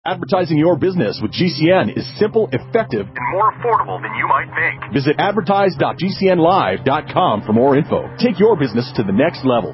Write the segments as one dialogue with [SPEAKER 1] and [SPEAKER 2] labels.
[SPEAKER 1] Advertising your business with GCN is simple, effective, and more affordable than you might think. Visit advertise.gcnlive.com for more info. Take your business to the next level.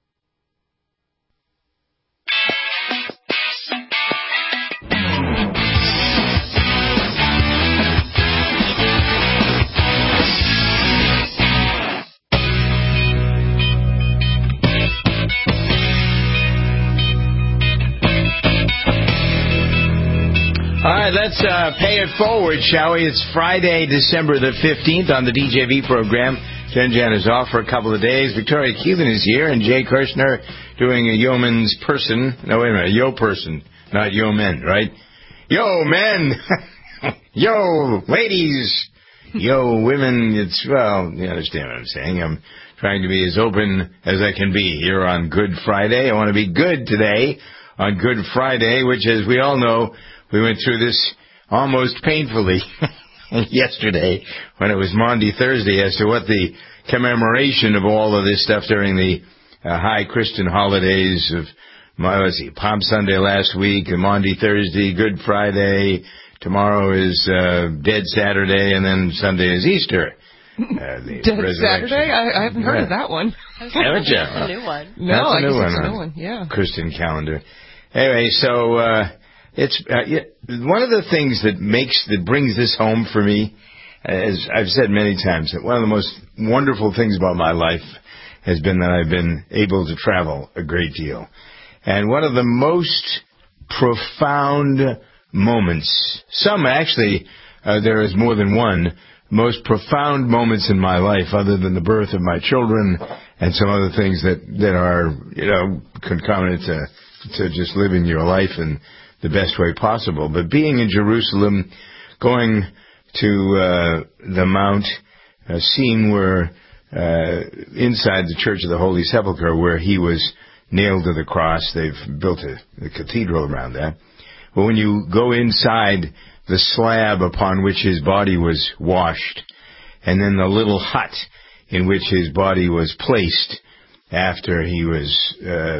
[SPEAKER 2] All right, let's pay it forward, shall we? It's Friday, December the 15th on the DJV program. Jen is off for a couple of days. Victoria Keelan is here, and Jay Kirshner doing a yeoman's person. No, wait a minute, yo person, not yeomen, right? Yo, men! Yo, ladies! Yo, women! It's, well, you understand what I'm saying. I'm trying to be as open as I can be here on Good Friday. I want to be good today on Good Friday, which, as we all know, we went through this almost painfully yesterday when it was Maundy Thursday as to what the commemoration of all of this stuff during the high Christian holidays of, Palm Sunday last week, Maundy Thursday, Good Friday, tomorrow is Dead Saturday, and then Sunday is Easter.
[SPEAKER 3] Dead Saturday? I haven't heard of that one.
[SPEAKER 2] Haven't you?
[SPEAKER 4] That's a new one.
[SPEAKER 3] No,
[SPEAKER 2] I guess
[SPEAKER 3] it's a new one, yeah.
[SPEAKER 2] Christian calendar. Anyway, so it's one of the things that brings this home for me, as I've said many times, that one of the most wonderful things about my life has been that I've been able to travel a great deal. And one of the most profound moments, some actually, there is more than one, most profound moments in my life other than the birth of my children and some other things that are, concomitant to just living your life in the best way possible. But being in Jerusalem, going to the Mount, seeing where inside the Church of the Holy Sepulchre where he was nailed to the cross, they've built a cathedral around that. But when you go inside the slab upon which his body was washed, and then the little hut in which his body was placed after he was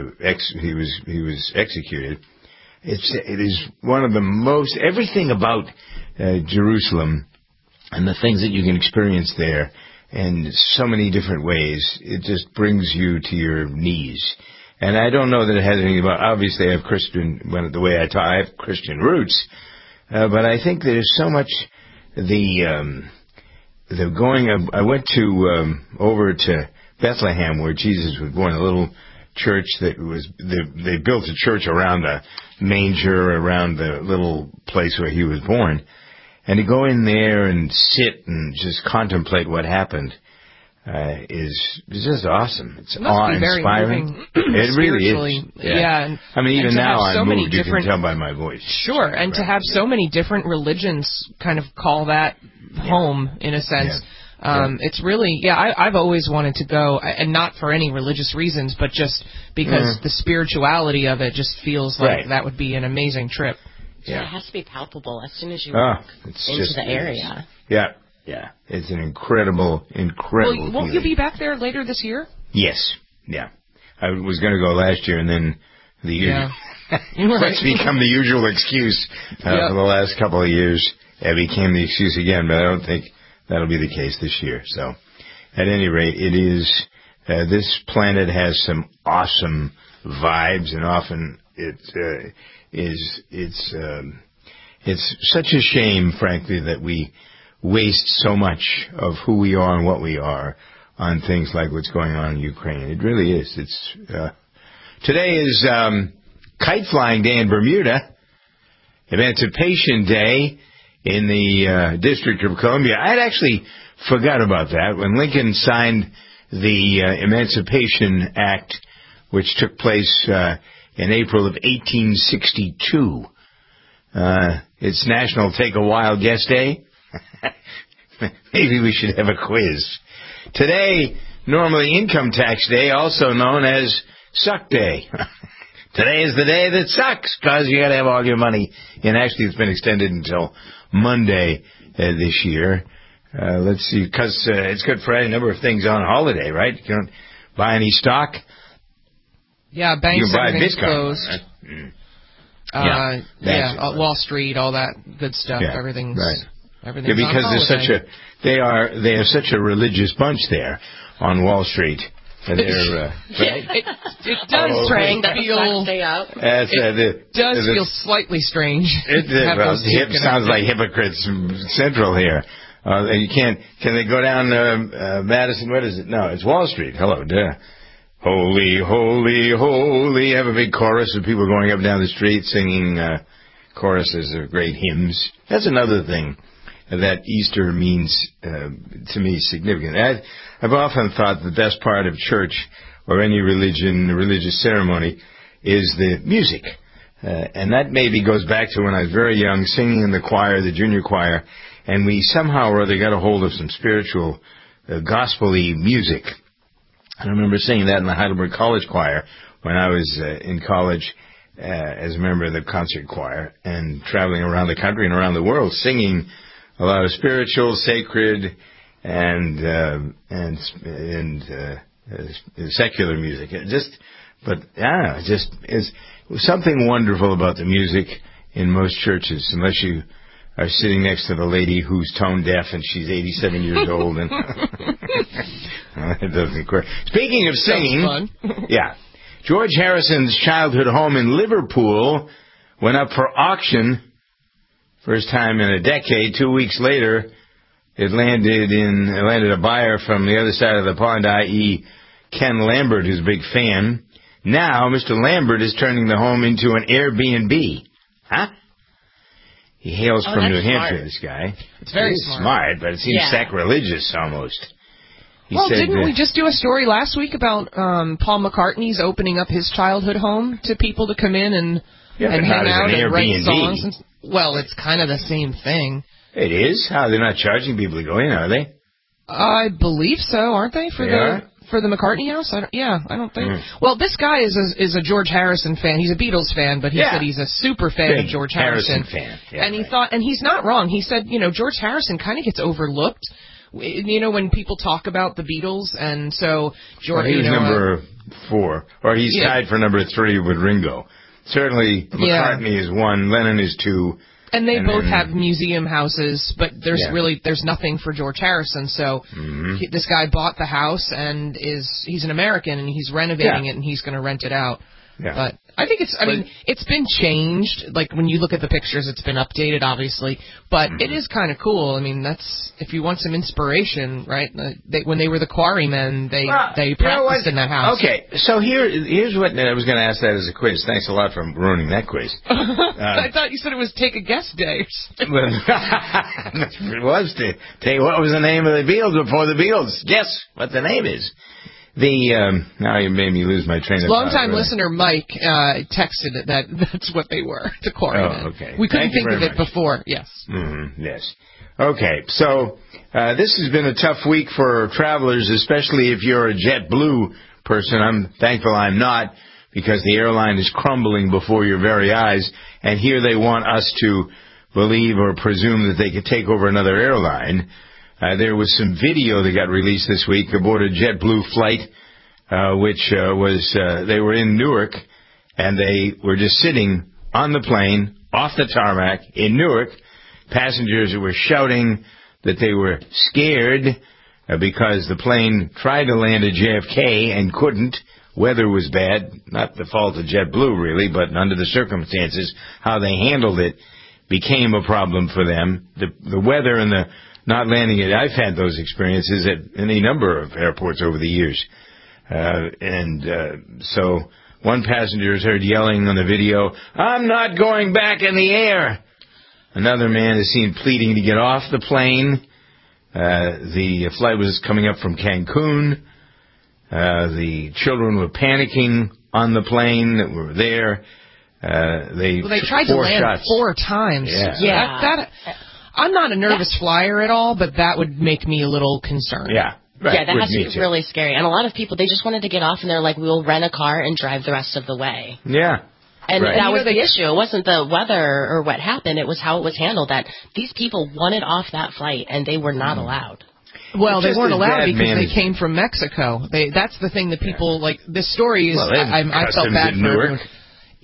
[SPEAKER 2] executed, it is one of the most, everything about Jerusalem and the things that you can experience there in so many different ways, it just brings you to your knees. And I don't know that it has anything about, obviously I have the way I talk, I have Christian roots, but I think there's so much the going, I went over to Bethlehem where Jesus was born, a little church that was, they built a church around the manger, around the little place where he was born. And to go in there and sit and just contemplate what happened is just awesome. It's awe-inspiring. It really is.
[SPEAKER 3] Yeah.
[SPEAKER 2] I mean, even now I'm moved. You can tell by my voice.
[SPEAKER 3] Sure, and to have so many different religions kind of call that home, in a sense. Yeah. It's really, I've always wanted to go, and not for any religious reasons, but just because the spirituality of it just feels like that would be an amazing trip.
[SPEAKER 4] Yeah. It has to be palpable as soon as you walk into the area.
[SPEAKER 2] Yeah. Yeah. It's an incredible
[SPEAKER 3] Well, won't you be back there later this year?
[SPEAKER 2] Yes. Yeah. I was going to go last year, and then the usual, what's become the usual excuse for the last couple of years. It became the excuse again, but I don't think that'll be the case this year. So, at any rate, it is, this planet has some awesome vibes, and often it's such a shame, frankly, that we waste so much of who we are and what we are on things like what's going on in Ukraine. It really is. It's today is Kite Flying Day in Bermuda, Emancipation Day in the District of Columbia. I had actually forgot about that. When Lincoln signed the Emancipation Act, which took place in April of 1862, it's National Take a Wild Guess Day. Maybe we should have a quiz. Today, normally Income Tax Day, also known as Suck Day. Today is the day that sucks, because you got to have all your money. And actually, it's been extended until Monday this year. Let's see, because it's Good Friday, a number of things on holiday, right? You don't buy any stock.
[SPEAKER 3] Yeah, banks, everything's closed.
[SPEAKER 2] Right?
[SPEAKER 3] Wall Street, all that good stuff.
[SPEAKER 2] Yeah,
[SPEAKER 3] Everything's
[SPEAKER 2] right.
[SPEAKER 3] Everything's
[SPEAKER 2] because
[SPEAKER 3] on holiday.
[SPEAKER 2] they are such a religious bunch there on Wall Street. And they're,
[SPEAKER 3] it does
[SPEAKER 4] praying that
[SPEAKER 3] feel.
[SPEAKER 4] Stay up.
[SPEAKER 3] It does feel slightly strange.
[SPEAKER 2] It sounds like Hypocrites Central here. You can't. Can they go down Madison? What is it? No, it's Wall Street. Hello, duh. Holy, holy, holy. Have a big chorus of people going up and down the street singing choruses of great hymns. That's another thing that Easter means to me significant. I've often thought the best part of church or any religious ceremony is the music. And that maybe goes back to when I was very young, singing in the choir, the junior choir, and we somehow or other got a hold of some spiritual, gospel-y music. I remember singing that in the Heidelberg College Choir when I was in college as a member of the concert choir and traveling around the country and around the world singing a lot of spiritual, sacred, and secular music. It just is something wonderful about the music in most churches, unless you are sitting next to the lady who's tone deaf and she's 87 years old. And it doesn't quite. Speaking of singing, yeah, George Harrison's childhood home in Liverpool went up for auction. First time in a decade. 2 weeks later, it landed a buyer from the other side of the pond, i.e. Ken Lambert, who's a big fan. Now, Mr. Lambert is turning the home into an Airbnb. Huh? He hails from New Hampshire,
[SPEAKER 4] smart.
[SPEAKER 2] This guy.
[SPEAKER 3] It's very
[SPEAKER 2] smart, but it seems sacrilegious almost.
[SPEAKER 3] Didn't we just do a story last week about Paul McCartney's opening up his childhood home to people to come in and hang out and write songs? Well, it's kind of the same thing.
[SPEAKER 2] It is? How? They're not charging people to go in, are they?
[SPEAKER 3] I believe so, aren't they? For the McCartney house? I don't think. Well, this guy is a George Harrison fan. He's a Beatles fan, but he said he's a super fan of George Harrison.
[SPEAKER 2] Fan.
[SPEAKER 3] Yeah, and he thought, and he's not wrong. He said, George Harrison kind of gets overlooked. When people talk about the Beatles, and so George.
[SPEAKER 2] Well, he was number 4, or he's tied for number 3 with Ringo. Certainly, McCartney is 1, Lennon is 2.
[SPEAKER 3] And they both have museum houses, but there's nothing for George Harrison. So this guy bought the house and he's an American and he's renovating it and he's going to rent it out. Yeah. But I think it's been changed. Like when you look at the pictures, it's been updated, obviously. But it is kind of cool. I mean, that's if you want some inspiration, right? When they were the Quarrymen, they practiced in that house.
[SPEAKER 2] Okay, so here's what I was going to ask that as a quiz. Thanks a lot for ruining that quiz.
[SPEAKER 3] I thought you said it was Take a Guess Day.
[SPEAKER 2] It was to take what was the name of the Beatles before the Beatles. Guess what the name is. Now you made me lose my train of thought.
[SPEAKER 3] Long-time listener Mike texted that's what they were, the Quarrymen.
[SPEAKER 2] Oh, okay.
[SPEAKER 3] We couldn't think of it before. Yes.
[SPEAKER 2] Yes. Okay, so this has been a tough week for travelers, especially if you're a JetBlue person. I'm thankful I'm not, because the airline is crumbling before your very eyes, and here they want us to believe or presume that they could take over another airline. There was some video that got released this week aboard a JetBlue flight, which they were in Newark, and they were just sitting on the plane, off the tarmac, in Newark. Passengers were shouting that they were scared because the plane tried to land at JFK and couldn't. Weather was bad, not the fault of JetBlue, really, but under the circumstances, how they handled it became a problem for them. The weather and the not landing it. I've had those experiences at any number of airports over the years. So one passenger is heard yelling on the video, "I'm not going back in the air." Another man is seen pleading to get off the plane. The flight was coming up from Cancun. The children were panicking on the plane that were there. They
[SPEAKER 3] tried to land 4 times.
[SPEAKER 2] Yeah.
[SPEAKER 3] I'm not a nervous flyer at all, but that would make me a little concerned.
[SPEAKER 2] Yeah. Right.
[SPEAKER 4] Yeah, that has to be really scary. And a lot of people, they just wanted to get off, and they're like, we'll rent a car and drive the rest of the way.
[SPEAKER 2] Yeah.
[SPEAKER 4] And that was the issue. It wasn't the weather or what happened. It was how it was handled, that these people wanted off that flight, and they were not allowed.
[SPEAKER 3] Well, they weren't allowed because they came from Mexico. That's the thing that people, like, this story is, I felt bad for everyone.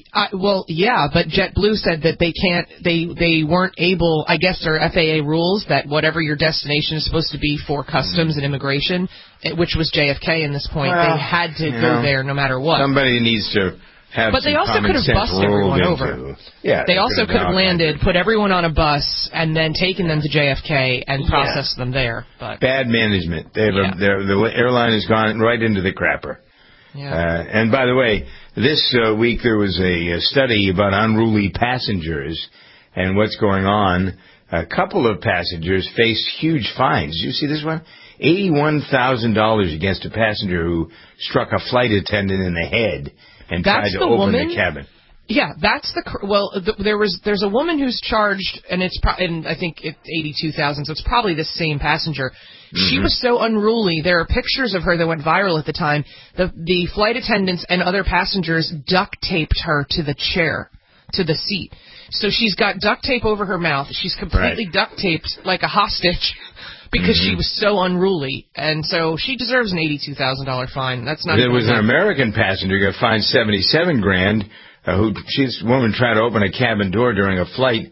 [SPEAKER 3] Well, yeah, but JetBlue said that they weren't able, I guess there are FAA rules that whatever your destination is supposed to be for customs and immigration, which was JFK in this point, they had to go there no matter what.
[SPEAKER 2] Somebody needs to have
[SPEAKER 3] But they also could have bussed everyone over.
[SPEAKER 2] Yeah,
[SPEAKER 3] they also could have landed, put everyone on a bus, and then taken them to JFK and processed them there. But
[SPEAKER 2] bad management. The airline has gone right into the crapper.
[SPEAKER 3] Yeah.
[SPEAKER 2] And by the way, this week there was a study about unruly passengers and what's going on. A couple of passengers faced huge fines. Did you see this one? $81,000 against a passenger who struck a flight attendant in the head and tried to open the cabin.
[SPEAKER 3] Yeah, that's there's a woman who's charged, and I think it's 82,000, so it's probably the same passenger. She was so unruly. There are pictures of her that went viral at the time. The flight attendants and other passengers duct taped her to the chair, to the seat. So she's got duct tape over her mouth. She's completely duct taped like a hostage because she was so unruly. And so she deserves an $82,000 fine. That's not.
[SPEAKER 2] There was an American passenger who got fined $77,000. This woman tried to open a cabin door during a flight,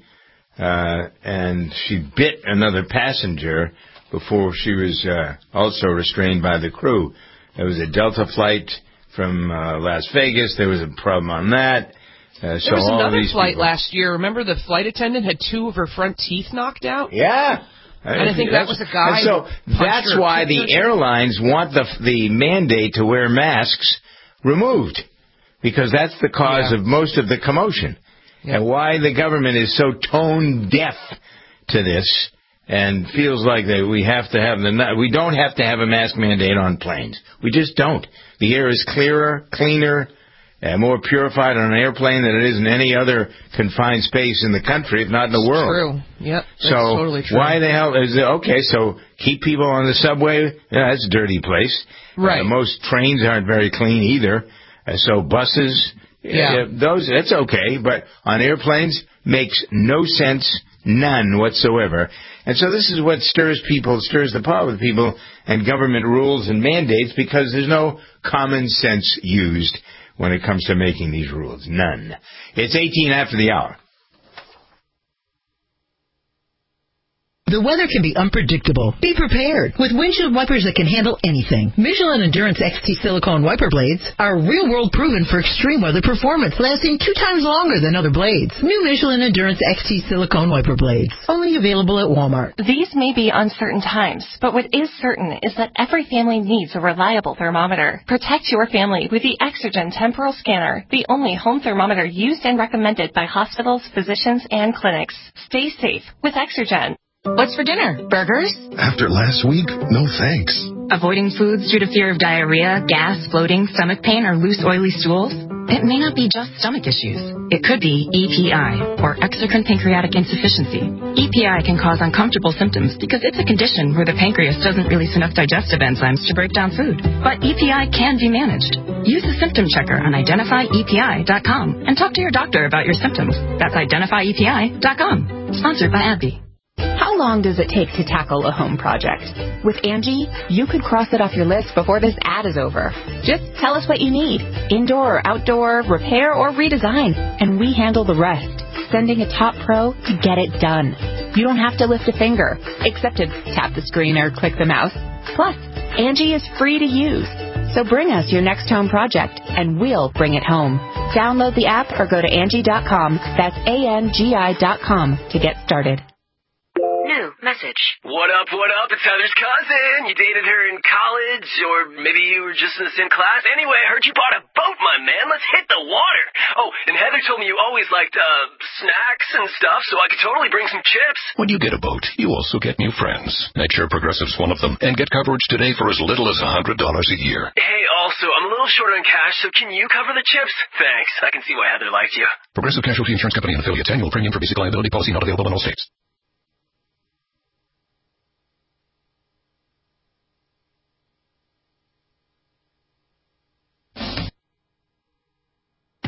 [SPEAKER 2] and she bit another passenger before she was also restrained by the crew. There was a Delta flight from Las Vegas. There was a problem on that.
[SPEAKER 3] There was another flight last year. Remember the flight attendant had 2 of her front teeth knocked out?
[SPEAKER 2] Yeah.
[SPEAKER 3] And I think that was a guy.
[SPEAKER 2] So that's why the airlines want the mandate to wear masks removed, because that's the cause of most of the commotion. And why the government is so tone deaf to this and feels like that we don't have to have a mask mandate on planes. We just don't. The air is clearer, cleaner, and more purified on an airplane than it is in any other confined space in the country, if not in the world.
[SPEAKER 3] True. Yep.
[SPEAKER 2] So
[SPEAKER 3] totally true.
[SPEAKER 2] Why the hell is it okay? So keep people on the subway. Yeah, that's a dirty place.
[SPEAKER 3] Right.
[SPEAKER 2] Most trains aren't very clean either. So buses, that's okay. But on airplanes, makes no sense. None whatsoever. And so this is what stirs the pot with people and government rules and mandates, because there's no common sense used when it comes to making these rules. None. It's 18 after the hour.
[SPEAKER 5] The weather can be unpredictable. Be prepared with windshield wipers that can handle anything. Michelin Endurance XT silicone wiper blades are real-world proven for extreme weather performance, lasting 2 times longer than other blades. New Michelin Endurance XT silicone wiper blades, only available at Walmart.
[SPEAKER 6] These may be uncertain times, but what is certain is that every family needs a reliable thermometer. Protect your family with the Exergen Temporal Scanner, the only home thermometer used and recommended by hospitals, physicians, and clinics. Stay safe with Exergen.
[SPEAKER 7] What's for dinner? Burgers?
[SPEAKER 8] After last week, no thanks.
[SPEAKER 7] Avoiding foods due to fear of diarrhea, gas, bloating, stomach pain, or loose, oily stools? It may not be just stomach issues. It could be EPI, or exocrine pancreatic insufficiency. EPI can cause uncomfortable symptoms because it's a condition where the pancreas doesn't release enough digestive enzymes to break down food. But EPI can be managed. Use the symptom checker on identifyepi.com and talk to your doctor about your symptoms. That's identifyepi.com. Sponsored by AbbVie.
[SPEAKER 9] How long does it take to tackle a home project? With Angie, you could cross it off your list before this ad is over. Just tell us what you need. Indoor or outdoor, repair or redesign. And we handle the rest, sending a top pro to get it done. You don't have to lift a finger, except to tap the screen or click the mouse. Plus, Angie is free to use. So bring us your next home project, and we'll bring it home. Download the app or go to Angie.com. That's ANGI.com to get started.
[SPEAKER 10] New message. What up, it's Heather's cousin. You dated her in college, or maybe you were just in the same class. Anyway, I heard you bought a boat, my man. Let's hit the water. Oh, and Heather told me you always liked, snacks and stuff, so I could totally bring some chips.
[SPEAKER 8] When you get a boat, you also get new friends. Make sure Progressive's one of them, and get coverage today for as little as $100 a year.
[SPEAKER 10] Hey, also, I'm a little short on cash, so can you cover the chips? Thanks. I can see why Heather liked you.
[SPEAKER 8] Progressive Casualty Insurance Company and affiliates. Annual premium for basic liability policy not available in all states.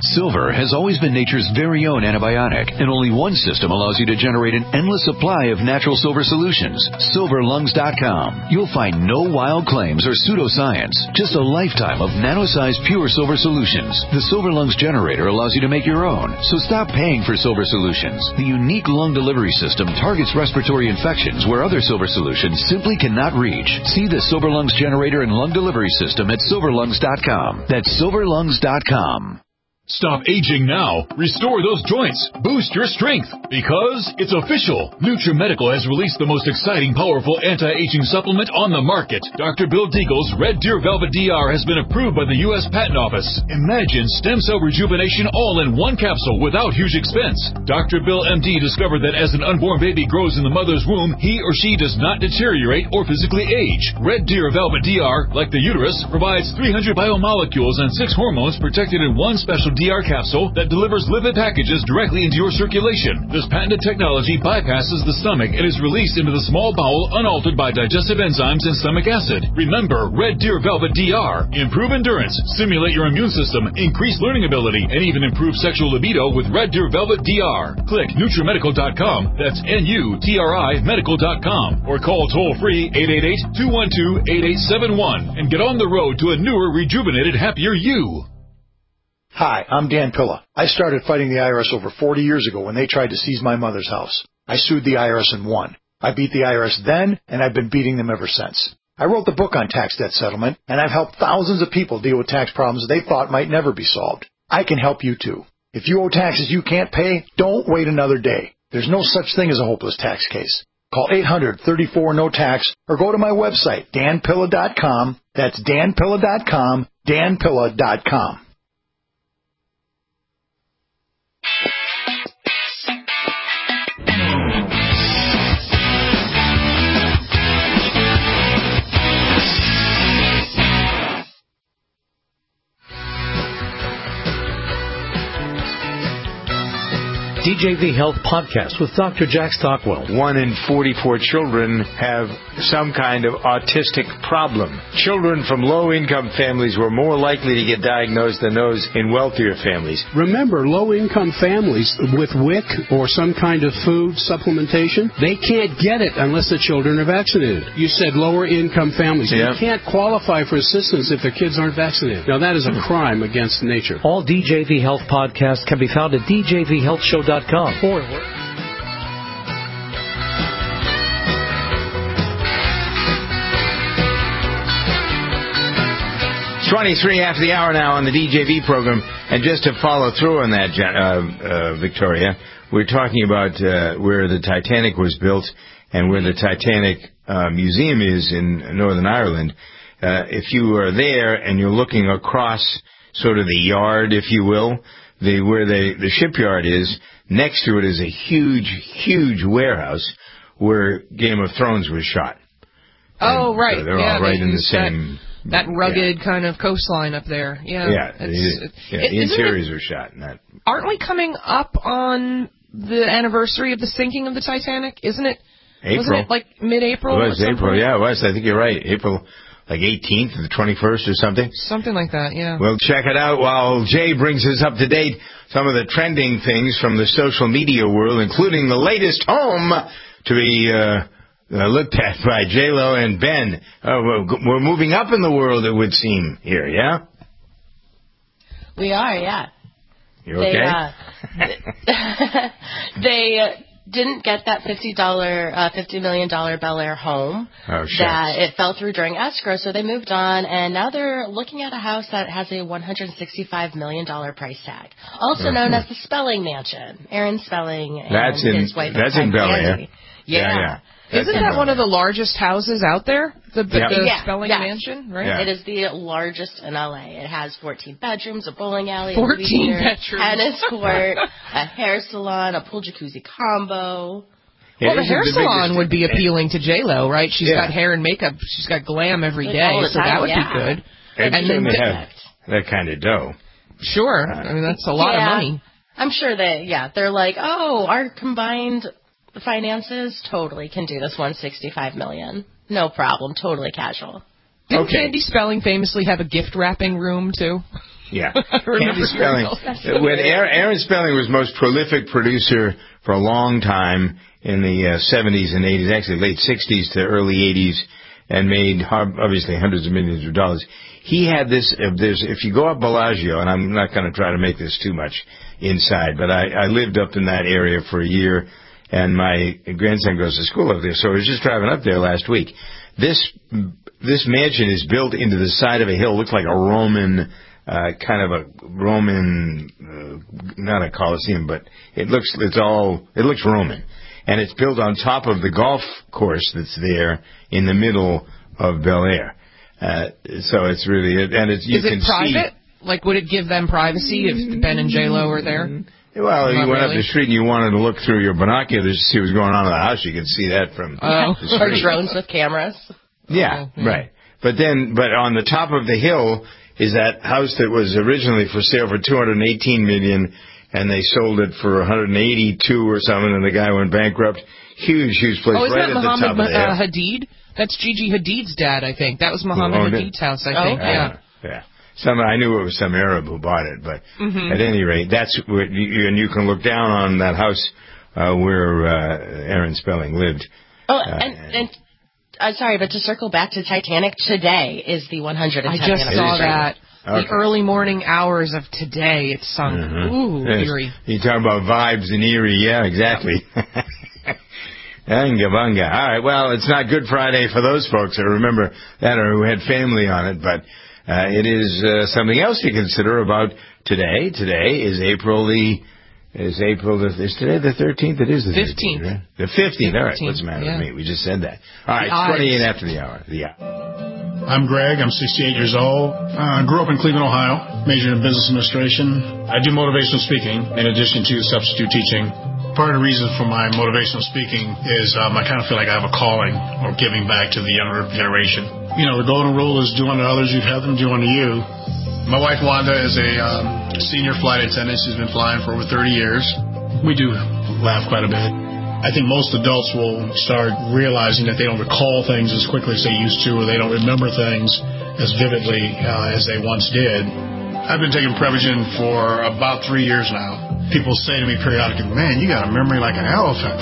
[SPEAKER 11] Silver has always been nature's very own antibiotic, and only one system allows you to generate an endless supply of natural silver solutions. SilverLungs.com. You'll find no wild claims or pseudoscience, just a lifetime of nano-sized pure silver solutions. The Silver Lungs generator allows you to make your own, so stop paying for silver solutions. The unique lung delivery system targets respiratory infections where other silver solutions simply cannot reach. See the Silver Lungs generator and lung delivery system at SilverLungs.com. That's SilverLungs.com.
[SPEAKER 1] Stop aging now. Restore those joints. Boost your strength. Because it's official. NutriMedical has released the most exciting, powerful anti-aging supplement on the market. Dr. Bill Deagle's Red Deer Velvet DR has been approved by the U.S. Patent Office. Imagine stem cell rejuvenation all in one capsule without huge expense. Dr. Bill MD discovered that as an unborn baby grows in the mother's womb, he or she does not deteriorate or physically age. Red Deer Velvet DR, like the uterus, provides 300 biomolecules and 6 hormones protected in one special DR capsule that delivers lipid packages directly into your circulation. This patented technology bypasses the stomach and is released into the small bowel unaltered by digestive enzymes and stomach acid. Remember, Red Deer Velvet DR. Improve endurance, stimulate your immune system, increase learning ability, and even improve sexual libido with Red Deer Velvet DR. Click NutriMedical.com. That's NUTRI Medical.com. Or call toll-free 888-212-8871 and get on the road to a newer, rejuvenated, happier you.
[SPEAKER 12] Hi, I'm Dan Pilla. I started fighting the IRS over 40 years ago when they tried to seize my mother's house. I sued the IRS and won. I beat the IRS then, and I've been beating them ever since. I wrote the book on tax debt settlement, and I've helped thousands of people deal with tax problems they thought might never be solved. I can help you too. If you owe taxes you can't pay, don't wait another day. There's no such thing as a hopeless tax case. Call 800-34-NO-TAX or go to my website, danpilla.com. That's danpilla.com, danpilla.com.
[SPEAKER 13] DJV Health Podcast with Dr. Jack Stockwell.
[SPEAKER 2] 1 in 44 children have some kind of autistic problem. Children from low-income families were more likely to get diagnosed than those in wealthier families.
[SPEAKER 14] Remember, low-income families with WIC or some kind of food supplementation, they can't get it unless the children are vaccinated. You said lower-income families. Yeah. You can't qualify for assistance if their kids aren't vaccinated. Now, that is a crime against nature.
[SPEAKER 13] All DJV Health podcasts can be found at djvhealthshow.com.
[SPEAKER 2] 23 after the hour now on the DJV program. And just to follow through on that, Victoria, we're talking about where the Titanic was built and where the Titanic Museum is in Northern Ireland. If you are there and you're looking across sort of the yard, if you will, where the shipyard is, next to it is a huge, huge warehouse where Game of Thrones was shot.
[SPEAKER 3] Oh, right.
[SPEAKER 2] So they're all right in the same...
[SPEAKER 3] That rugged kind of coastline up there. Yeah.
[SPEAKER 2] The interiors are shot in that.
[SPEAKER 3] Aren't we coming up on the anniversary of the sinking of the Titanic? Isn't it?
[SPEAKER 2] April.
[SPEAKER 3] Wasn't it like mid-April?
[SPEAKER 2] It was April, yeah, it was. I think you're right. April, like 18th or the 21st or something.
[SPEAKER 3] Something like that, yeah.
[SPEAKER 2] Well, check it out while Jay brings us up to date some of the trending things from the social media world, including the latest home to be... looked at by J-Lo and Ben. We're moving up in the world, it would seem, here, yeah?
[SPEAKER 4] We are, yeah.
[SPEAKER 2] You okay?
[SPEAKER 4] They didn't get that $50 million Bel Air home.
[SPEAKER 2] Oh, shucks.
[SPEAKER 4] That it fell through during escrow, so they moved on, and now they're looking at a house that has a $165 million price tag, also known as the Spelling Mansion. Aaron Spelling and his wife.
[SPEAKER 2] That's in Bel Air.
[SPEAKER 4] Yeah.
[SPEAKER 3] Isn't that one of the largest houses out there? The Spelling Mansion, right?
[SPEAKER 4] Yeah. It is the largest in LA. It has 14 bedrooms, a bowling alley,
[SPEAKER 3] 14 bedrooms,
[SPEAKER 4] tennis court, a hair salon, a pool jacuzzi combo.
[SPEAKER 3] Well, the hair salon would be appealing to J-Lo, right? She's got hair and makeup. She's got glam every day, so that would be good.
[SPEAKER 2] And then they have that kind of dough.
[SPEAKER 3] Sure. I mean, that's a lot of money.
[SPEAKER 4] I'm sure they're like, our combined finances totally can do this $165 million. No problem. Totally casual.
[SPEAKER 3] Didn't Candy Spelling famously have a gift wrapping room, too?
[SPEAKER 2] Yeah. Camper Spelling. When Aaron Spelling was most prolific producer for a long time in the 70s and 80s, actually late 60s to early 80s, and made obviously hundreds of millions of dollars. He had this, if you go up Bellagio, and I'm not going to try to make this too much inside, but I lived up in that area for a year, and my grandson goes to school up there, so I was just driving up there last week. This mansion is built into the side of a hill, looks like a Roman, not a Colosseum, but it looks Roman. And it's built on top of the golf course that's there in the middle of Bel Air. So it's really, and it's, you can see. Is it private?
[SPEAKER 3] Like, would it give them privacy if Ben and J-Lo were there?
[SPEAKER 2] Well, you went up the street and you wanted to look through your binoculars to see what's going on in the house. You could see that from the street.
[SPEAKER 4] Or drones with cameras.
[SPEAKER 2] Yeah, right. But on the top of the hill is that house that was originally for sale for $218 million, and they sold it for $182 or something, and the guy went bankrupt. Huge place right at the top of the hill.
[SPEAKER 3] Hadid? That's Gigi Hadid's dad, I think. That was Mohammed Hadid's house, I think.
[SPEAKER 2] Yeah. I knew it was some Arab who bought it, but at any rate, that's where you can look down on that house where Aaron Spelling lived.
[SPEAKER 4] Sorry, but to circle back to Titanic, today is the 110th
[SPEAKER 3] I just saw that.
[SPEAKER 2] Okay.
[SPEAKER 3] The early morning hours of today, it sunk. Ooh, eerie.
[SPEAKER 2] You talk about vibes in Erie. Yeah, exactly. Anga bunga. All right, well, it's not Good Friday for those folks that remember that or who had family on it, but it is something else to consider about today. Today is is today the 13th? It is the
[SPEAKER 3] 15th.
[SPEAKER 2] Right? The 15th. All right, what's the matter with me? We just said that. All right, 28 after the hour. Yeah.
[SPEAKER 15] I'm Greg. I'm 68 years old. I grew up in Cleveland, Ohio, majored in business administration. I do motivational speaking in addition to substitute teaching. Part of the reason for my motivational speaking is I kind of feel like I have a calling or giving back to the younger generation. You know, the golden rule is do unto others, you'd have them do unto you. My wife, Wanda, is a senior flight attendant. She's been flying for over 30 years. We do laugh quite a bit. I think most adults will start realizing that they don't recall things as quickly as they used to, or they don't remember things as vividly as they once did. I've been taking Prevagen for about 3 years now. People say to me periodically, man, you got a memory like an elephant.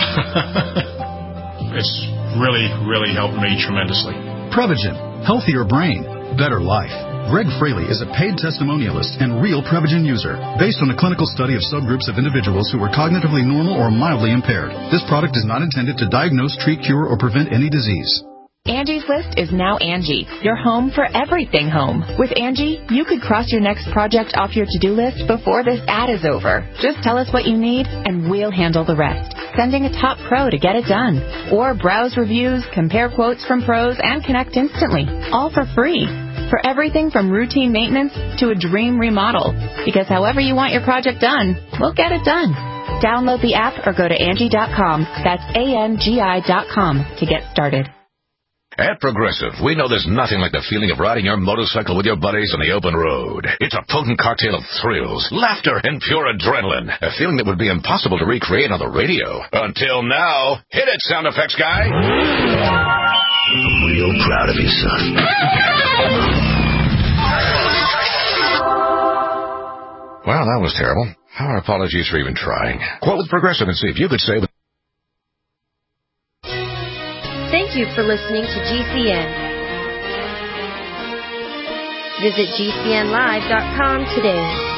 [SPEAKER 15] It's really, really helped me tremendously.
[SPEAKER 16] Prevagen. Healthier brain. Better life. Greg Fraley is a paid testimonialist and real Prevagen user based on a clinical study of subgroups of individuals who were cognitively normal or mildly impaired. This product is not intended to diagnose, treat, cure, or prevent any disease.
[SPEAKER 9] Angie's List is now Angie, your home for everything home. With Angie, you could cross your next project off your to-do list before this ad is over. Just tell us what you need, and we'll handle the rest. Sending a top pro to get it done. Or browse reviews, compare quotes from pros, and connect instantly. All for free. For everything from routine maintenance to a dream remodel. Because however you want your project done, we'll get it done. Download the app or go to Angie.com. That's ANGI.com to get started.
[SPEAKER 8] At Progressive, we know there's nothing like the feeling of riding your motorcycle with your buddies on the open road. It's a potent cocktail of thrills, laughter, and pure adrenaline. A feeling that would be impossible to recreate on the radio. Until now. Hit it, sound effects guy.
[SPEAKER 17] I'm real proud of you, son.
[SPEAKER 8] Well, that was terrible. Our apologies for even trying. Quote with Progressive and see if you could say...
[SPEAKER 18] Thank you for listening to GCN. Visit GCNlive.com today.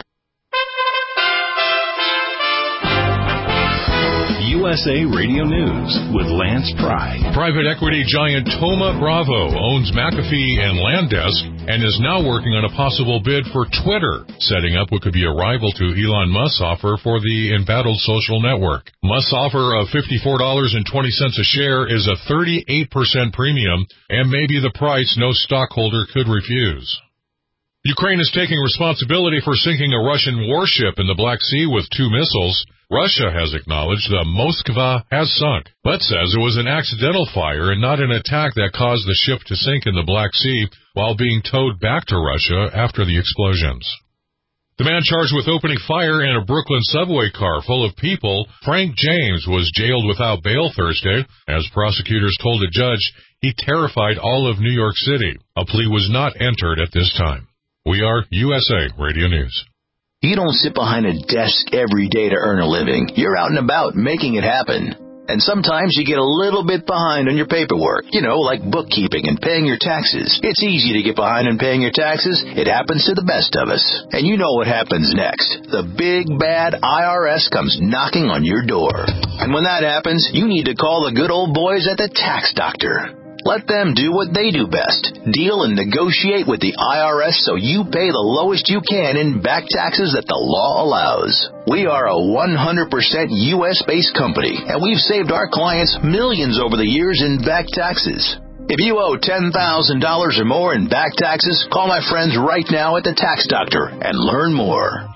[SPEAKER 19] USA Radio News with Lance Pry.
[SPEAKER 1] Private equity giant Thoma Bravo owns McAfee and Landesk and is now working on a possible bid for Twitter, setting up what could be a rival to Elon Musk's offer for the embattled social network. Musk's offer of $54.20 a share is a 38% premium and may be the price no stockholder could refuse. Ukraine is taking responsibility for sinking a Russian warship in the Black Sea with 2 missiles. Russia has acknowledged the Moskva has sunk, but says it was an accidental fire and not an attack that caused the ship to sink in the Black Sea while being towed back to Russia after the explosions. The man charged with opening fire in a Brooklyn subway car full of people, Frank James, was jailed without bail Thursday. As prosecutors told a judge, he terrified all of New York City. A plea was not entered at this time.
[SPEAKER 20] We are USA Radio News.
[SPEAKER 21] You don't sit behind a desk every day to earn a living. You're out and about making it happen. And sometimes you get a little bit behind on your paperwork, like bookkeeping and paying your taxes. It's easy to get behind on paying your taxes. It happens to the best of us. And you know what happens next. The big, bad IRS comes knocking on your door. And when that happens, you need to call the good old boys at the Tax Doctor. Let them do what they do best. Deal and negotiate with the IRS so you pay the lowest you can in back taxes that the law allows. We are a 100% U.S.-based company, and we've saved our clients millions over the years in back taxes. If you owe $10,000 or more in back taxes, call my friends right now at the Tax Doctor and learn more.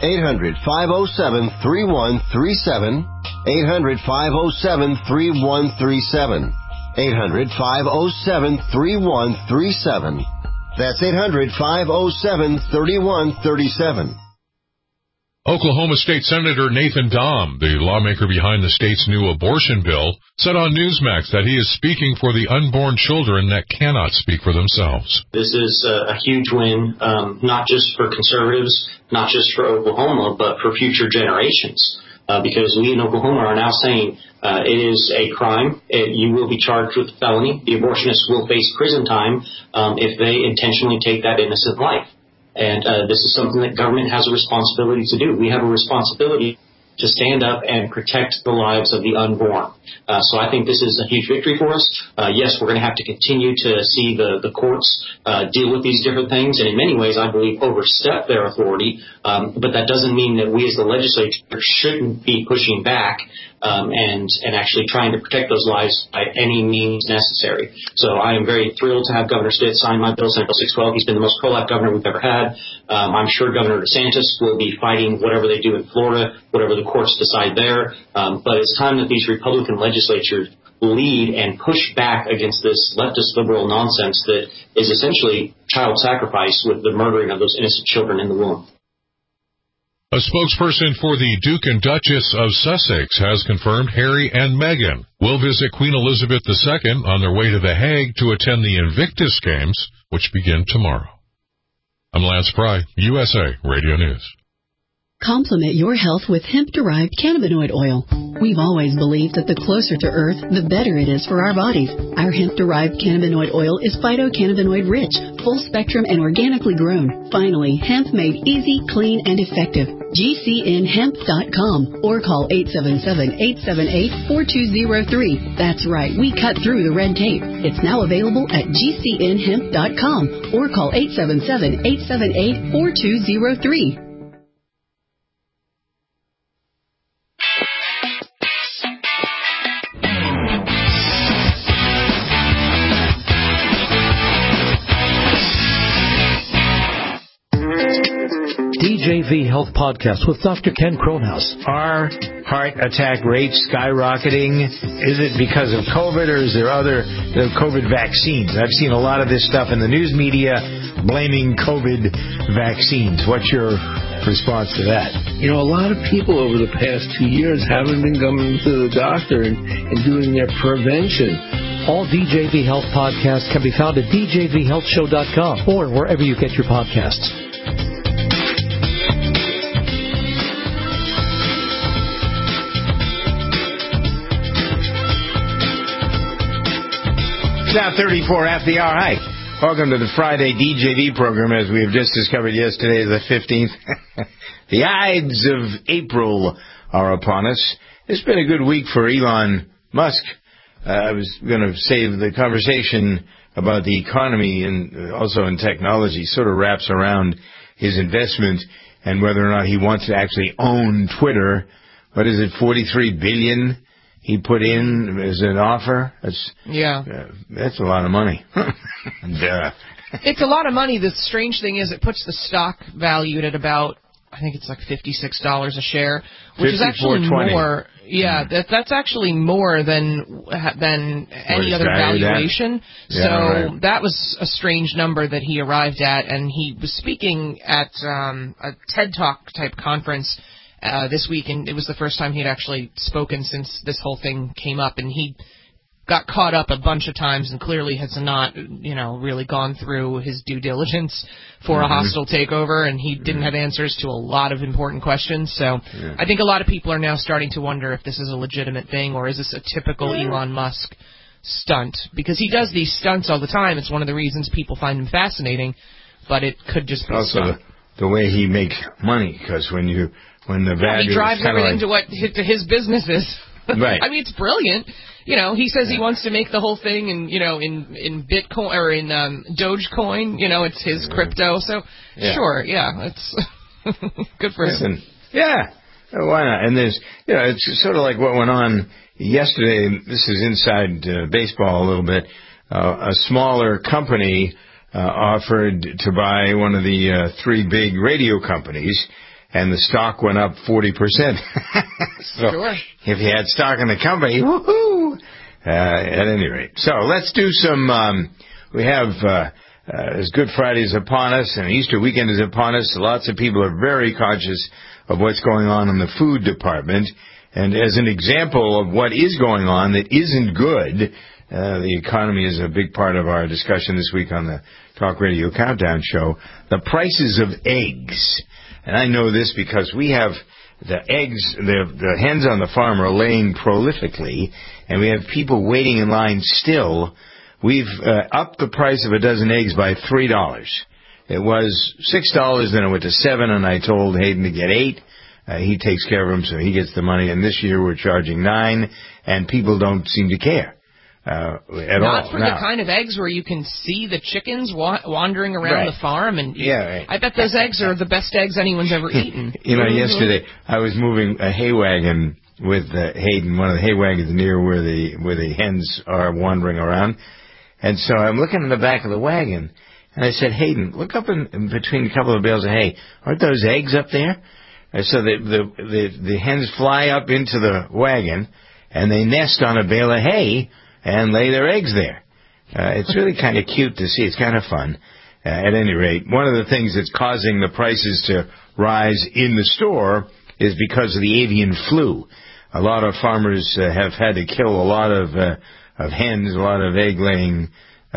[SPEAKER 22] 800-507-3137. 800-507-3137. 800-507-3137. That's 800-507-3137.
[SPEAKER 20] Oklahoma State Senator Nathan Dahm, the lawmaker behind the state's new abortion bill, said on Newsmax that he is speaking for the unborn children that cannot speak for themselves.
[SPEAKER 23] This is a huge win, not just for conservatives, not just for Oklahoma, but for future generations. Because we in Oklahoma are now saying it is a crime. You will be charged with a felony. The abortionists will face prison time if they intentionally take that innocent life. And this is something that government has a responsibility to do. We have a responsibility to stand up and protect the lives of the unborn. So I think this is a huge victory for us. Yes, we're going to have to continue to see the courts deal with these different things, and in many ways, I believe, overstep their authority. But that doesn't mean that we as the legislature shouldn't be pushing back and actually trying to protect those lives by any means necessary. So I am very thrilled to have Governor Stitt sign my bill, Senate Bill 612. He's been the most pro-life governor we've ever had. I'm sure Governor DeSantis will be fighting whatever they do in Florida, whatever the courts decide there. But it's time that these Republican legislatures lead and push back against this leftist liberal nonsense that is essentially child sacrifice with the murdering of those innocent children in the womb.
[SPEAKER 20] A spokesperson for the Duke and Duchess of Sussex has confirmed Harry and Meghan will visit Queen Elizabeth II on their way to The Hague to attend the Invictus Games, which begin tomorrow. I'm Lance Pry, USA Radio News.
[SPEAKER 24] Complement your health with hemp-derived cannabinoid oil. We've always believed that the closer to Earth, the better it is for our bodies. Our hemp-derived cannabinoid oil is phytocannabinoid-rich, full-spectrum, and organically grown. Finally, hemp made easy, clean, and effective. GCNhemp.com or call 877-878-4203. That's right, we cut through the red tape. It's now available at GCNhemp.com or call 877-878-4203.
[SPEAKER 13] DJV Health Podcast with Dr. Ken Kronhaus.
[SPEAKER 2] Are heart attack rates skyrocketing? Is it because of COVID, or is there other COVID vaccines? I've seen a lot of this stuff in the news media blaming COVID vaccines. What's your response to that?
[SPEAKER 25] A lot of people over the past 2 years haven't been coming to the doctor and doing their prevention.
[SPEAKER 13] All DJV Health podcasts can be found at djvhealthshow.com or wherever you get your podcasts.
[SPEAKER 2] Now 34 after the hour. Hi. Welcome to the Friday DJV program. As we have just discovered yesterday, the 15th. The Ides of April are upon us. It's been a good week for Elon Musk. I was going to save the conversation about the economy and also in technology. Sort of wraps around his investment and whether or not he wants to actually own Twitter. What is it, $43 billion? He put in as an offer. That's a lot of money.
[SPEAKER 3] It's a lot of money. The strange thing is it puts the stock valued at about, I think it's like $56 a share, which is actually more. Yeah, that's actually more than any other valuation. So that was a strange number that he arrived at, and he was speaking at a TED Talk type conference this week, and it was the first time he'd actually spoken since this whole thing came up, and he got caught up a bunch of times and clearly has not, really gone through his due diligence for a hostile takeover, and he didn't have answers to a lot of important questions. So I think a lot of people are now starting to wonder if this is a legitimate thing or is this a typical Elon Musk stunt, because he does these stunts all the time. It's one of the reasons people find him fascinating, but it could just be
[SPEAKER 2] also the way he makes money, because when the value
[SPEAKER 3] he drives everything to his businesses.
[SPEAKER 2] Right.
[SPEAKER 3] I mean, it's brilliant. He says he wants to make the whole thing in Bitcoin or in Dogecoin. It's his crypto. So sure, it's good for him.
[SPEAKER 2] Yeah, why not? And there's, it's sort of like what went on yesterday. This is inside baseball a little bit. A smaller company offered to buy one of the three big radio companies, and the stock went up 40%. So
[SPEAKER 3] sure.
[SPEAKER 2] If you had stock in the company, woohoo! At any rate. So let's do some, we have, as Good Friday is upon us and Easter weekend is upon us, lots of people are very conscious of what's going on in the food department. And as an example of what is going on that isn't good, the economy is a big part of our discussion this week on the Talk Radio Countdown Show. The prices of eggs. And I know this because we have the eggs, the hens on the farm are laying prolifically, and we have people waiting in line still. We've upped the price of a dozen eggs by $3. It was $6, then it went to $7, and I told Hayden to get 8. He takes care of them, so he gets the money. And this year we're charging $9, and people don't seem to care. At
[SPEAKER 3] Not
[SPEAKER 2] all.
[SPEAKER 3] for the kind of eggs where you can see the chickens wandering around the farm, and
[SPEAKER 2] right.
[SPEAKER 3] I bet those eggs are the best eggs anyone's ever eaten.
[SPEAKER 2] Yesterday I was moving a hay wagon with Hayden, one of the hay wagons near where the hens are wandering around, and so I'm looking in the back of the wagon, and I said, Hayden, look up in between a couple of bales of hay. Aren't those eggs up there? And so the hens fly up into the wagon, and they nest on a bale of hay and lay their eggs there. It's really kind of cute to see. It's kind of fun. At any rate, one of the things that's causing the prices to rise in the store is because of the avian flu. A lot of farmers have had to kill a lot of hens, a lot of egg-laying,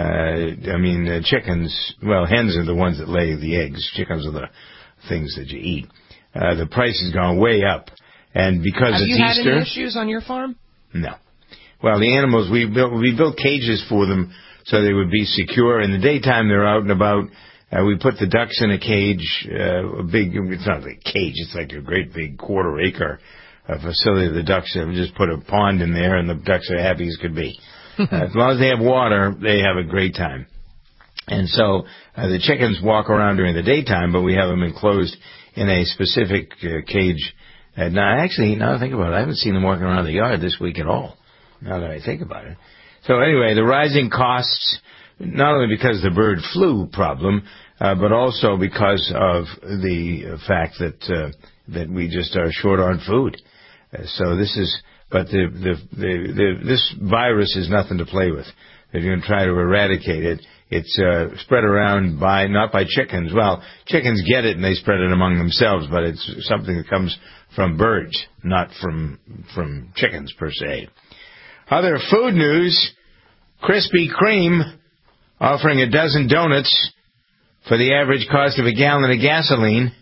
[SPEAKER 2] chickens. Well, hens are the ones that lay the eggs. Chickens are the things that you eat. The price has gone way up. And because it's Easter...
[SPEAKER 3] Have you had any issues on your farm?
[SPEAKER 2] No. Well, the animals, we built cages for them so they would be secure. In the daytime, they're out and about. We put the ducks in a cage, it's not a cage, it's like a great big quarter-acre facility. The ducks have just put a pond in there, and the ducks are happy as could be. As long as they have water, they have a great time. And so the chickens walk around during the daytime, but we have them enclosed in a specific cage. Now I think about it, I haven't seen them walking around the yard this week at all, now that I think about it. So anyway, the rising costs, not only because of the bird flu problem, but also because of the fact that we just are short on food. So this is, but this virus is nothing to play with. If you're going to try to eradicate it, it's spread around not by chickens. Well, chickens get it and they spread it among themselves, but it's something that comes from birds, not from chickens per se. Other food news, Krispy Kreme offering a dozen donuts for the average cost of a gallon of gasoline.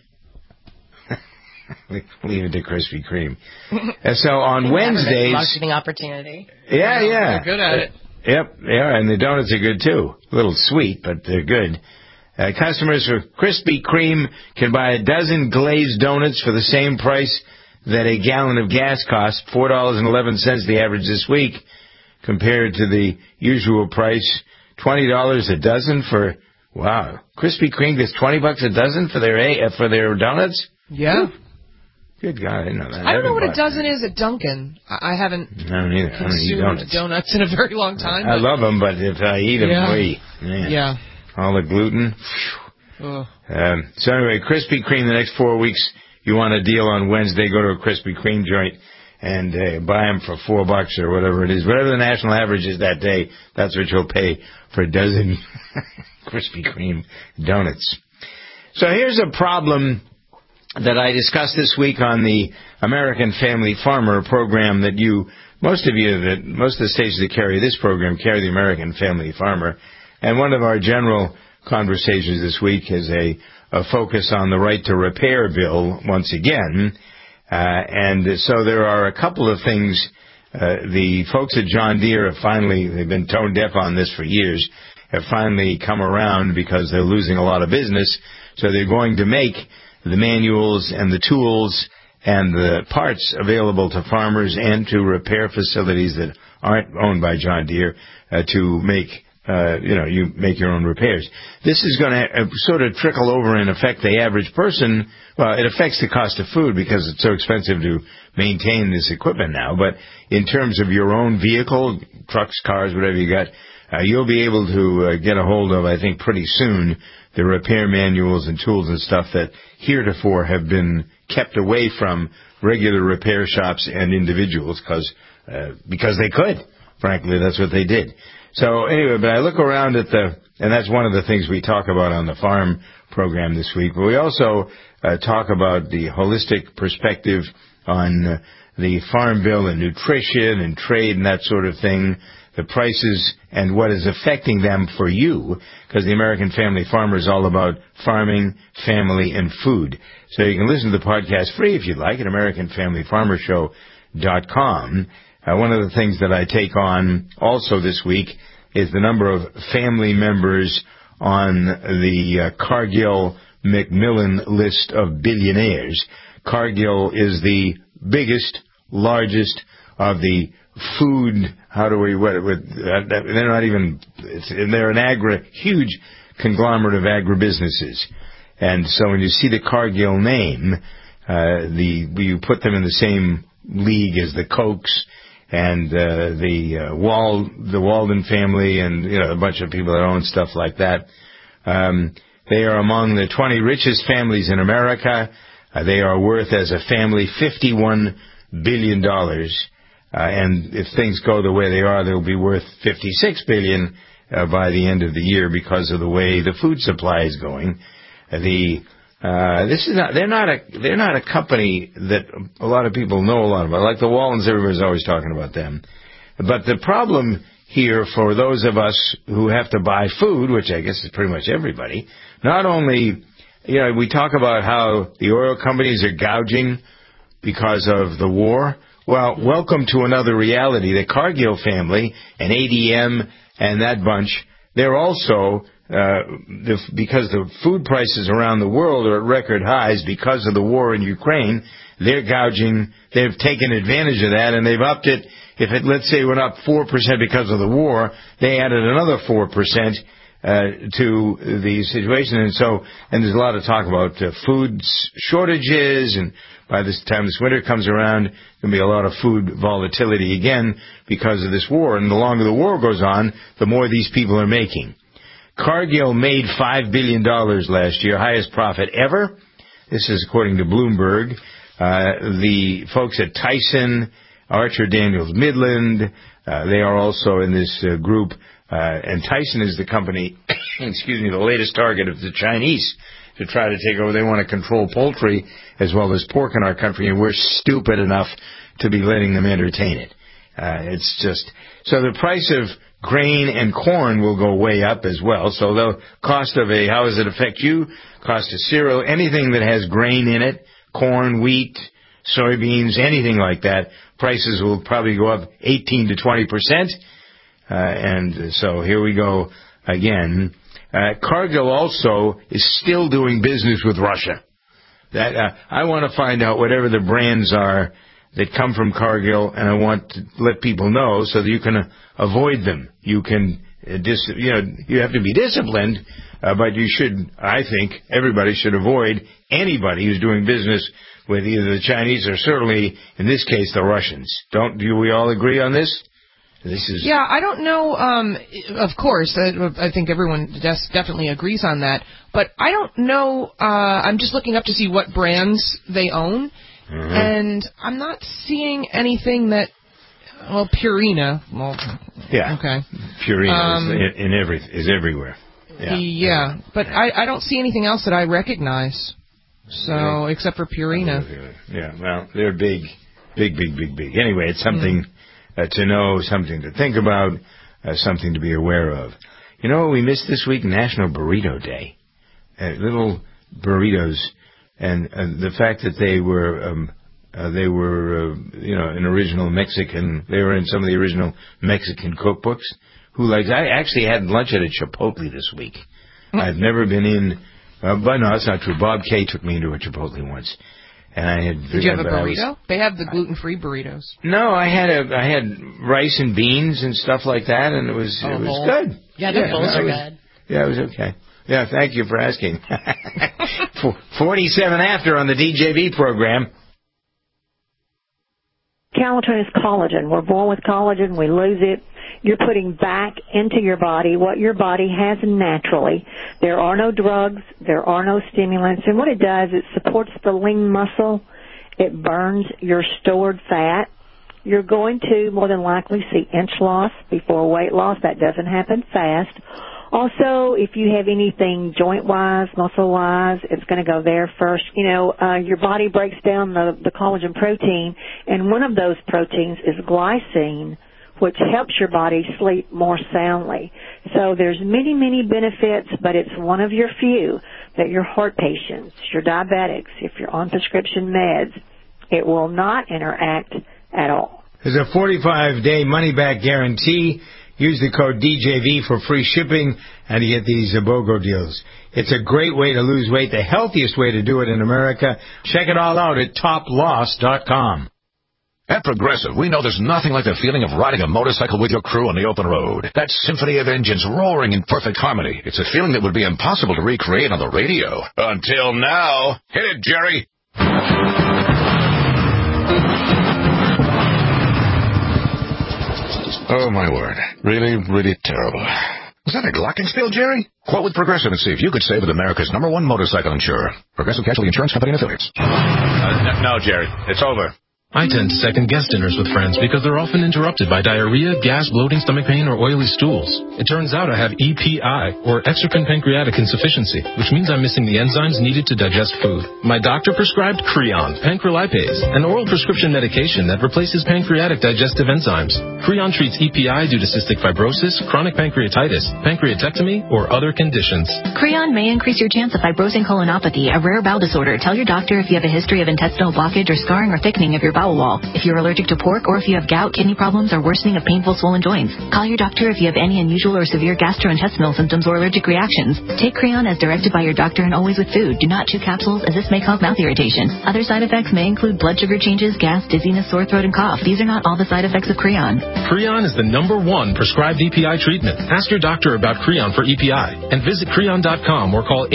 [SPEAKER 2] Leave it to Krispy Kreme. So on Wednesdays...
[SPEAKER 4] Marketing opportunity.
[SPEAKER 2] Yeah.
[SPEAKER 3] They're good at it.
[SPEAKER 2] Yep, they are, and the donuts are good too. A little sweet, but they're good. Customers for Krispy Kreme can buy a dozen glazed donuts for the same price that a gallon of gas costs, $4.11 the average this week, compared to the usual price, $20 a dozen for, wow, Krispy Kreme gets $20 a dozen for their donuts?
[SPEAKER 3] Yeah.
[SPEAKER 2] Good God, I didn't know that.
[SPEAKER 3] I don't know what a dozen is at Dunkin'. I haven't consumed donuts in a very long time.
[SPEAKER 2] I love them, but if I eat them,
[SPEAKER 3] yeah.
[SPEAKER 2] All the gluten. So anyway, Krispy Kreme the next 4 weeks. You want a deal on Wednesday, go to a Krispy Kreme joint and buy them for $4 or whatever it is. Whatever the national average is that day, that's what you'll pay for a dozen Krispy Kreme donuts. So here's a problem that I discussed this week on the American Family Farmer program that you most of the stations that carry this program carry the American Family Farmer. And one of our general conversations this week is a focus on the right to repair bill once again. And so there are a couple of things. The folks at John Deere have they've been tone deaf on this for years, have finally come around because they're losing a lot of business. So they're going to make the manuals and the tools and the parts available to farmers and to repair facilities that aren't owned by John Deere to make, you make your own repairs. This is going to sort of trickle over and affect the average person. Well, it affects the cost of food because it's so expensive to maintain this equipment now. But in terms of your own vehicle, trucks, cars, whatever you got, you'll be able to get a hold of, I think, pretty soon, the repair manuals and tools and stuff that heretofore have been kept away from regular repair shops and individuals because they could. Frankly, that's what they did. So anyway, but I look around at and that's one of the things we talk about on the farm program this week, but we also talk about the holistic perspective on the farm bill and nutrition and trade and that sort of thing, the prices and what is affecting them for you, because the American Family Farmer is all about farming, family, and food. So you can listen to the podcast free if you'd like at AmericanFamilyFarmerShow.com. One of the things that I take on also this week is the number of family members on the Cargill-Macmillan list of billionaires. Cargill is the biggest, largest of the food, they're not even, they're an huge conglomerate of agribusinesses. And so when you see the Cargill name, you put them in the same league as the Kochs and the Walden family and a bunch of people that own stuff like that. They are among the 20 richest families in America. They are worth as a family $51 billion. And if things go the way they are, they'll be worth $56 billion by the end of the year because of the way the food supply is going. They're not a company that a lot of people know a lot about. Like the Wallens, everybody's always talking about them. But the problem here for those of us who have to buy food, which I guess is pretty much everybody, not only, we talk about how the oil companies are gouging because of the war. Well, welcome to another reality. The Cargill family and ADM and that bunch, they're also, because the food prices around the world are at record highs because of the war in Ukraine, they're gouging, they've taken advantage of that, and they've upped it. If it, let's say, went up 4% because of the war, they added another 4% to the situation. And there's a lot of talk about food shortages, and by this time this winter comes around, there's going to be a lot of food volatility again because of this war. And the longer the war goes on, the more these people are making. Cargill made $5 billion last year, highest profit ever. This is according to Bloomberg. The folks at Tyson, Archer Daniels Midland, they are also in this group. And Tyson is the company, the latest target of the Chinese to try to take over. They want to control poultry as well as pork in our country, and we're stupid enough to be letting them entertain it. It's just, so the price of grain and corn will go way up as well. So the cost of how does it affect you? Cost of cereal, anything that has grain in it, corn, wheat, soybeans, anything like that, prices will probably go up 18 to 20%. And so here we go again. Cargill also is still doing business with Russia. I want to find out whatever the brands are that come from Cargill, and I want to let people know so that you can avoid them. You can, you have to be disciplined, but you should, I think, everybody should avoid anybody who's doing business with either the Chinese or certainly, in this case, the Russians. Do we all agree on this?
[SPEAKER 3] Yeah, I don't know. Of course, I think everyone definitely agrees on that. But I don't know. I'm just looking up to see what brands they own, and I'm not seeing anything that. Well, Purina. Well,
[SPEAKER 2] yeah.
[SPEAKER 3] Okay.
[SPEAKER 2] Purina is everywhere.
[SPEAKER 3] Yeah, but I don't see anything else that I recognize. So except for Purina.
[SPEAKER 2] Yeah. Well, they're big. Anyway, it's something. to know, something to think about, something to be aware of. You know what we missed this week? National Burrito Day. Little burritos, and the fact that they were an original Mexican. They were in some of the original Mexican cookbooks. I actually had lunch at a Chipotle this week. I've never been in, but no, that's not true. Bob Kay took me into a Chipotle once, and I had.
[SPEAKER 3] Did you have a burrito? They have the gluten-free burritos.
[SPEAKER 2] No, I had rice and beans and stuff like that, and it was good.
[SPEAKER 4] Yeah, the bowls are good.
[SPEAKER 2] Yeah, it was okay. Yeah, thank you for asking. 47 after on the DJV program.
[SPEAKER 5] Calatin is collagen. We're born with collagen. We lose it. You're putting back into your body what your body has naturally. There are no drugs. There are no stimulants. And what it does, it supports the lean muscle. It burns your stored fat. You're going to more than likely see inch loss before weight loss. That doesn't happen fast. Also, if you have anything joint-wise, muscle-wise, it's going to go there first. Your body breaks down the collagen protein, and one of those proteins is glycine, which helps your body sleep more soundly. So there's many, many benefits, but it's one of your few that your heart patients, your diabetics, if you're on prescription meds, it will not interact at all.
[SPEAKER 2] There's a 45-day money-back guarantee. Use the code DJV for free shipping, and you get these BOGO deals. It's a great way to lose weight, the healthiest way to do it in America. Check it all out at toploss.com.
[SPEAKER 8] At Progressive, we know there's nothing like the feeling of riding a motorcycle with your crew on the open road. That symphony of engines roaring in perfect harmony. It's a feeling that would be impossible to recreate on the radio. Until now. Hit it, Jerry. Oh, my word. Really, really terrible. Was that a glockenspiel, Jerry? Quote with Progressive and see if you could save with America's #1 motorcycle insurer. Progressive Casualty Insurance Company and Affiliates.
[SPEAKER 2] No, Jerry. It's over.
[SPEAKER 6] I tend to second-guess dinners with friends because they're often interrupted by diarrhea, gas, bloating, stomach pain, or oily stools. It turns out I have EPI, or exocrine pancreatic insufficiency, which means I'm missing the enzymes needed to digest food. My doctor prescribed Creon, pancrelipase, an oral prescription medication that replaces pancreatic digestive enzymes. Creon treats EPI due to cystic fibrosis, chronic pancreatitis, pancreatectomy, or other conditions.
[SPEAKER 7] Creon may increase your chance of fibrosing colonopathy, a rare bowel disorder. Tell your doctor if you have a history of intestinal blockage or scarring or thickening of your bowel wall. If you're allergic to pork or if you have gout, kidney problems, or worsening of painful swollen joints. Call your doctor if you have any unusual or severe gastrointestinal symptoms or allergic reactions. Take Creon as directed by your doctor and always with food. Do not chew capsules as this may cause mouth irritation. Other side effects may include blood sugar changes, gas, dizziness, sore throat, and cough. These are not all the side effects of Creon.
[SPEAKER 6] Creon is the #1 prescribed EPI treatment. Ask your doctor about Creon for EPI and visit Creon.com or call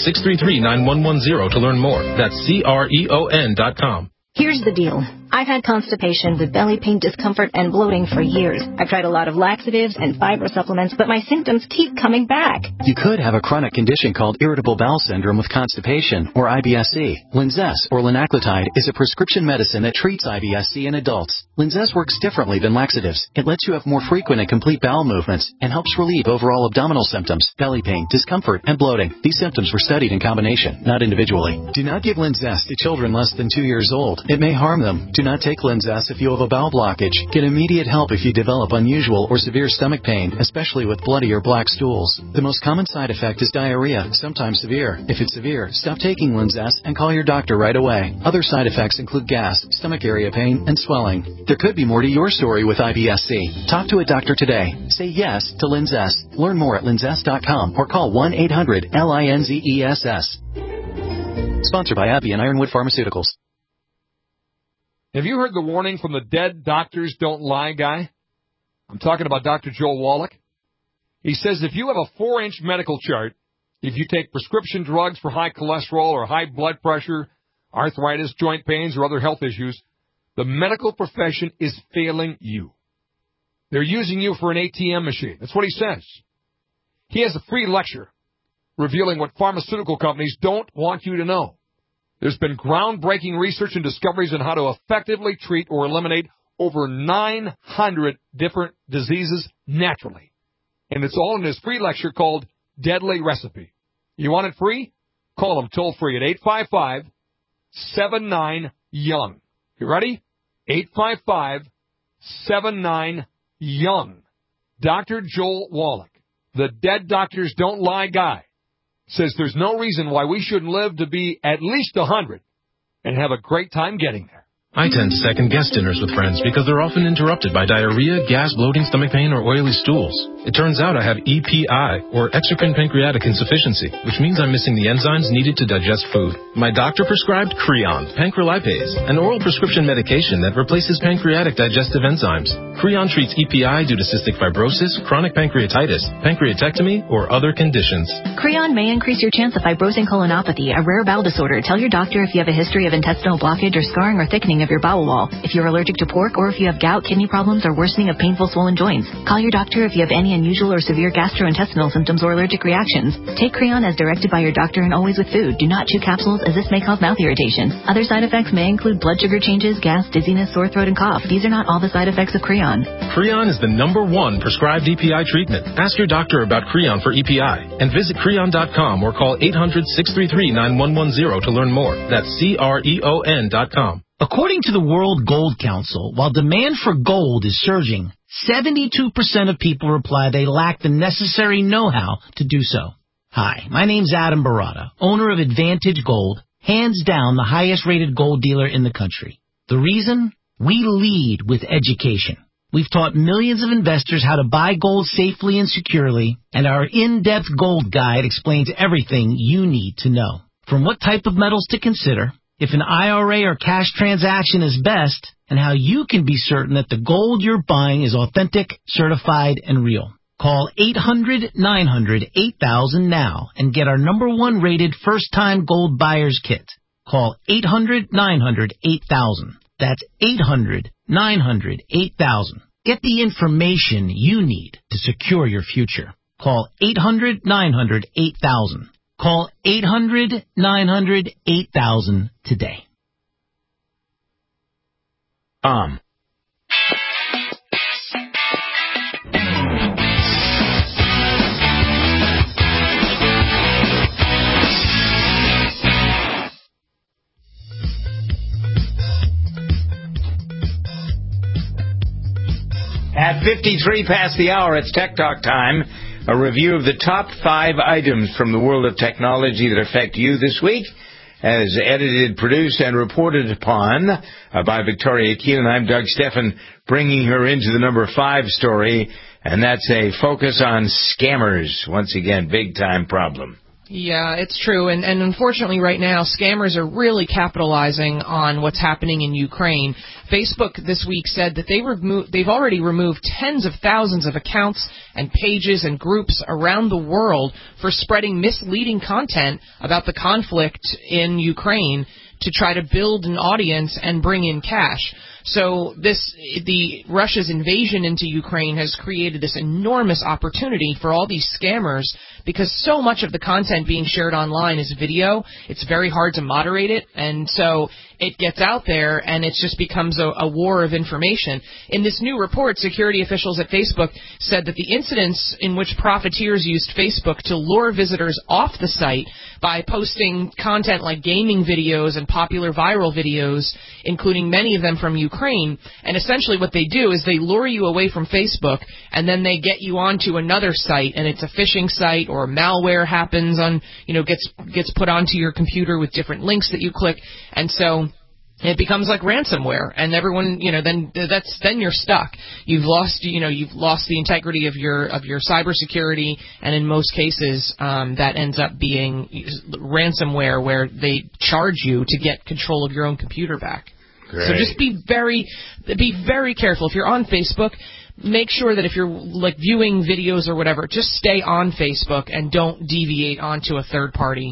[SPEAKER 6] 800-633-9110 to learn more. That's CREON.com.
[SPEAKER 7] Here's the deal. I've had constipation with belly pain, discomfort, and bloating for years. I've tried a lot of laxatives and fiber supplements, but my symptoms keep coming back.
[SPEAKER 10] You could have a chronic condition called irritable bowel syndrome with constipation, or IBS-C. Linzess, or linaclotide, is a prescription medicine that treats IBS-C in adults. Linzess works differently than laxatives. It lets you have more frequent and complete bowel movements and helps relieve overall abdominal symptoms, belly pain, discomfort, and bloating. These symptoms were studied in combination, not individually. Do not give Linzess to children less than 2 years old. It may harm them. Do not take Linzess if you have a bowel blockage. Get immediate help if you develop unusual or severe stomach pain, especially with bloody or black stools. The most common side effect is diarrhea, sometimes severe. If it's severe, stop taking Linzess and call your doctor right away. Other side effects include gas, stomach area pain, and swelling. There could be more to your story with IBS-C. Talk to a doctor today. Say yes to Linzess. Learn more at linzess.com or call 1-800-LINZESS. Sponsored by AbbVie and Ironwood Pharmaceuticals.
[SPEAKER 11] Have you heard the warning from the dead doctors don't lie guy? I'm talking about Dr. Joel Wallach. He says if you have a 4-inch medical chart, if you take prescription drugs for high cholesterol or high blood pressure, arthritis, joint pains, or other health issues, the medical profession is failing you. They're using you for an ATM machine. That's what he says. He has a free lecture revealing what pharmaceutical companies don't want you to know. There's been groundbreaking research and discoveries on how to effectively treat or eliminate over 900 different diseases naturally. And it's all in his free lecture called Deadly Recipe. You want it free? Call him toll-free at 855-79-YOUNG. You ready? Young. Dr. Joel Wallach, the Dead Doctors Don't Lie guy, says there's no reason why we shouldn't live to be at least 100 and have a great time getting there.
[SPEAKER 6] I tend to second-guess dinners with friends because they're often interrupted by diarrhea, gas, bloating, stomach pain, or oily stools. It turns out I have EPI, or exocrine pancreatic insufficiency, which means I'm missing the enzymes needed to digest food. My doctor prescribed Creon, pancrelipase, an oral prescription medication that replaces pancreatic digestive enzymes. Creon treats EPI due to cystic fibrosis, chronic pancreatitis, pancreatectomy, or other conditions.
[SPEAKER 7] Creon may increase your chance of fibrosing colonopathy, a rare bowel disorder. Tell your doctor if you have a history of intestinal blockage or scarring or thickening of your bowel wall, if you're allergic to pork, or if you have gout, kidney problems, or worsening of painful swollen joints. Call your doctor if you have any unusual or severe gastrointestinal symptoms or allergic reactions. Take Creon as directed by your doctor and always with food. Do not chew capsules, as this may cause mouth irritation. Other side effects may include blood sugar changes, gas, dizziness, sore throat, and cough. These are not all the side effects of Creon.
[SPEAKER 6] Creon is the #1 prescribed EPI treatment. Ask your doctor about Creon for EPI and visit Creon.com or call 800-633-9110 to learn more. That's CREON.com.
[SPEAKER 9] According to the World Gold Council, while demand for gold is surging, 72% of people reply they lack the necessary know-how to do so. Hi, my name's Adam Barata, owner of Advantage Gold, hands down the highest-rated gold dealer in the country. The reason? We lead with education. We've taught millions of investors how to buy gold safely and securely, and our in-depth gold guide explains everything you need to know. From what type of metals to consider, if an IRA or cash transaction is best, and how you can be certain that the gold you're buying is authentic, certified, and real. Call 800-900-8000 now and get our #1 rated first-time gold buyer's kit. Call 800-900-8000. That's 800-900-8000. Get the information you need to secure your future. Call 800-900-8000. Call 800-900-8000 today.
[SPEAKER 2] At 53 past the hour, it's Tech Talk time. A review of the top 5 items from the world of technology that affect you this week, as edited, produced, and reported upon by Victoria Keelan. I'm Doug Steffen, bringing her into the number 5 story, and that's a focus on scammers. Once again, big-time problem.
[SPEAKER 3] Yeah, it's true. And unfortunately right now, scammers are really capitalizing on what's happening in Ukraine. Facebook this week said that they've already removed tens of thousands of accounts and pages and groups around the world for spreading misleading content about the conflict in Ukraine to try to build an audience and bring in cash. So Russia's invasion into Ukraine has created this enormous opportunity for all these scammers, because so much of the content being shared online is video. It's very hard to moderate it, and so it gets out there and it just becomes a war of information. In this new report, security officials at Facebook said that the incidents in which profiteers used Facebook to lure visitors off the site by posting content like gaming videos and popular viral videos, including many of them from Ukraine, and essentially what they do is they lure you away from Facebook and then they get you onto another site, and it's a phishing site, or malware happens on, gets put onto your computer with different links that you click, and so it becomes like ransomware, and everyone, then you're stuck. You've lost the integrity of your cybersecurity, and in most cases, that ends up being ransomware, where they charge you to get control of your own computer back. Great. So just be very careful. If you're on Facebook, make sure that if you're viewing videos or whatever, just stay on Facebook and don't deviate onto a third-party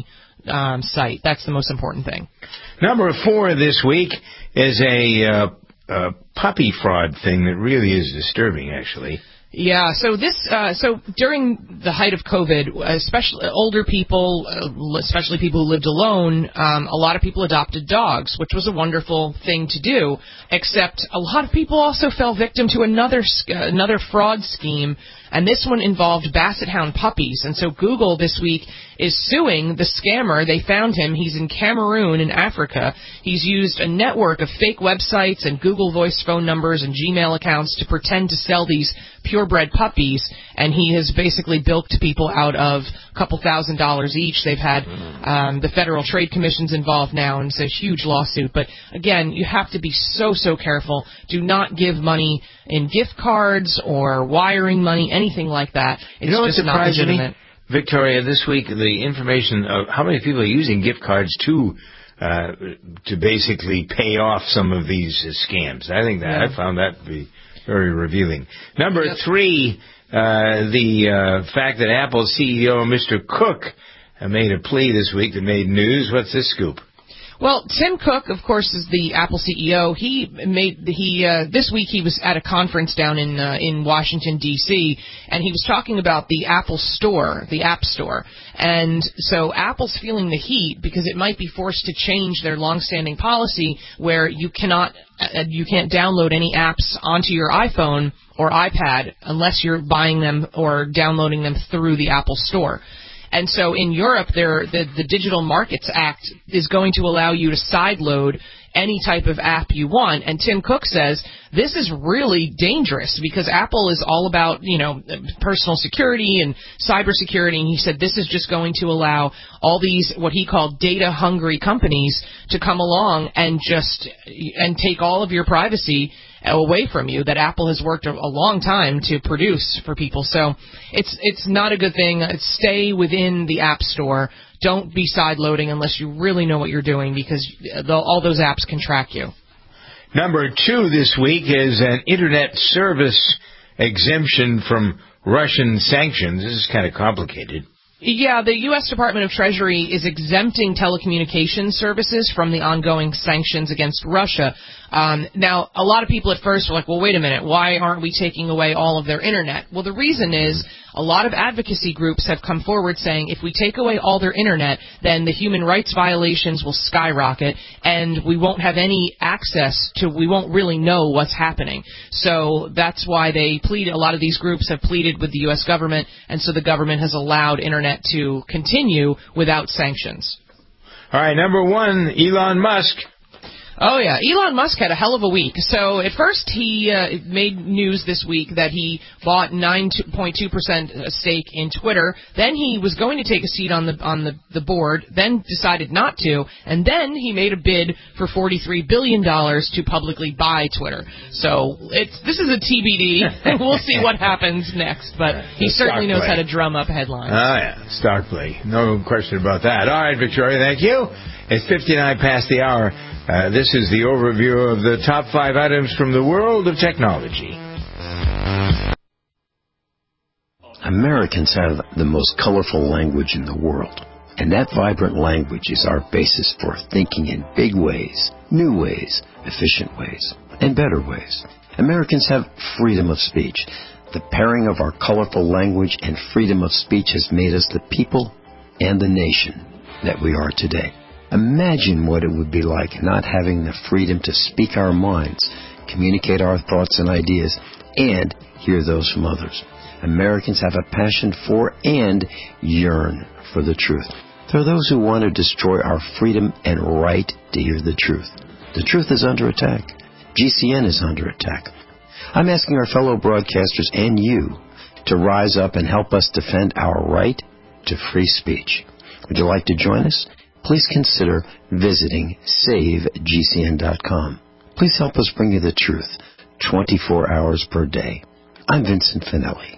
[SPEAKER 3] site. That's the most important thing.
[SPEAKER 2] Number 4 this week is a puppy fraud thing that really is disturbing, actually.
[SPEAKER 3] Yeah, so during the height of COVID, especially older people, especially people who lived alone, a lot of people adopted dogs, which was a wonderful thing to do, except a lot of people also fell victim to another fraud scheme, and this one involved Basset Hound puppies. And so Google this week is suing the scammer. They found him. He's in Cameroon in Africa. He's used a network of fake websites and Google Voice phone numbers and Gmail accounts to pretend to sell these purebred puppies, and he has basically bilked people out of a couple $1,000s each. They've had the Federal Trade Commission's involved now, and it's a huge lawsuit. But again, you have to be so careful. Do not give money in gift cards or wiring money, anything like that. It's just not legitimate.
[SPEAKER 2] Victoria, this week, the information of how many people are using gift cards to basically pay off some of these scams. I think I found that to be very revealing. Number 3, the fact that Apple CEO Mr. Cook made a plea this week that made news. What's this scoop?
[SPEAKER 3] Well, Tim Cook, of course, is the Apple CEO. This week he was at a conference down in Washington, D.C., and he was talking about the Apple Store, the App Store. And so Apple's feeling the heat because it might be forced to change their longstanding policy where you can't download any apps onto your iPhone or iPad unless you're buying them or downloading them through the Apple Store. And so in Europe, the Digital Markets Act is going to allow you to sideload any type of app you want. And Tim Cook says this is really dangerous because Apple is all about, personal security and cybersecurity. And he said this is just going to allow all these what he called data-hungry companies to come along and take all of your privacy away from you that Apple has worked a long time to produce for people. So it's not a good thing. Stay within the App Store. Don't be sideloading unless you really know what you're doing because all those apps can track you.
[SPEAKER 2] Number 2 this week is an Internet service exemption from Russian sanctions. This is kind of complicated.
[SPEAKER 3] Yeah, the U.S. Department of Treasury is exempting telecommunications services from the ongoing sanctions against Russia. Now, a lot of people at first were like, well, wait a minute, why aren't we taking away all of their Internet? Well, the reason is a lot of advocacy groups have come forward saying if we take away all their Internet, then the human rights violations will skyrocket and we won't have any access to, we won't really know what's happening. So that's why a lot of these groups have pleaded with the U.S. government, and so the government has allowed Internet to continue without sanctions.
[SPEAKER 2] All right, number 1, Elon Musk.
[SPEAKER 3] Oh, yeah. Elon Musk had a hell of a week. So at first he made news this week that he bought 9.2% stake in Twitter. Then he was going to take a seat on the board, then decided not to, and then he made a bid for $43 billion to publicly buy Twitter. So this is a TBD. We'll see what happens next, but he certainly knows how to drum up headlines.
[SPEAKER 2] Oh, yeah. Stock play. No question about that. All right, Victoria, thank you. It's 59 past the hour. This is the overview of the top 5 items from the world of technology.
[SPEAKER 12] Americans have the most colorful language in the world, and that vibrant language is our basis for thinking in big ways, new ways, efficient ways, and better ways. Americans have freedom of speech. The pairing of our colorful language and freedom of speech has made us the people and the nation that we are today. Imagine what it would be like not having the freedom to speak our minds, communicate our thoughts and ideas, and hear those from others. Americans have a passion for and yearn for the truth. There are those who want to destroy our freedom and right to hear the truth. The truth is under attack. GCN is under attack. I'm asking our fellow broadcasters and you to rise up and help us defend our right to free speech. Would you like to join us? Please consider visiting SaveGCN.com. Please help us bring you the truth 24 hours per day. I'm Vincent Finelli.